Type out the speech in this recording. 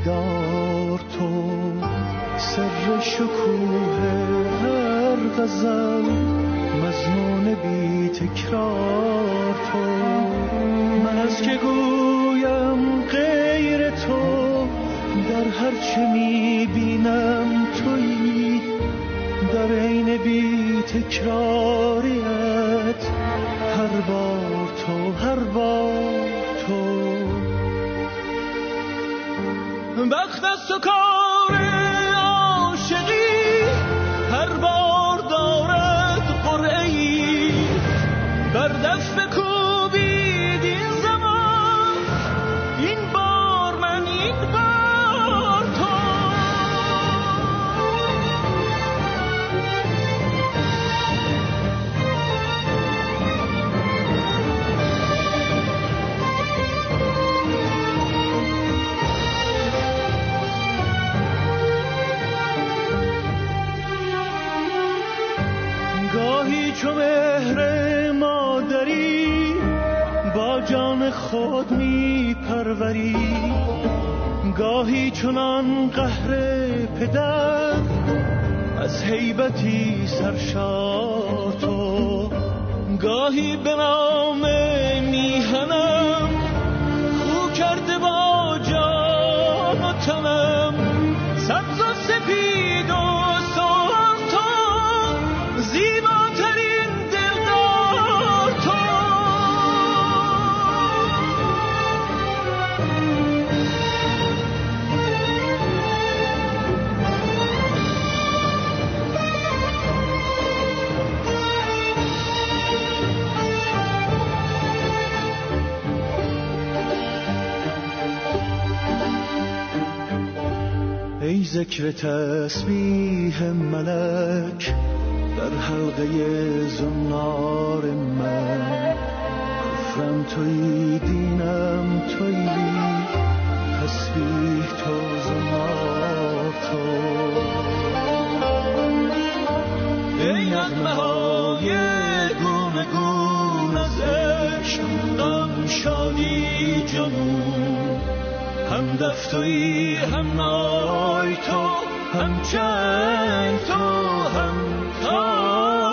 بیدار تو، سر شکوه هر غزل، مضمون بی تکرار تو. من از که گویم غیر تو، در هر چه میبینم تویی، در عین بی تکراریت هر بار تو، هر بار تو. بخت است و کار عاشقی، هر بار دارد قرعه‌ای، بر دست بکوبید این زمان، این بار من، این بار تو. گاهی چو مهر مادری با جان خود می پروری، گاهی چنان قهر پدر از هیبتی سرشار تو. گاهی به نام میهنم خو کرده با جان و تنم، سبز و سپید و سرخ تو، زیباترین دلدار تو. ای ذکر تسبیح ملک در حلقه زنار من، کفرم تویی، دینم تویی، تسبیح تو، زنار تو. ای نغمه های گونه گون از عشق، غم، شادی، جنون، هم دفتویی، هم نای تو، هم چنگ تو، هم تار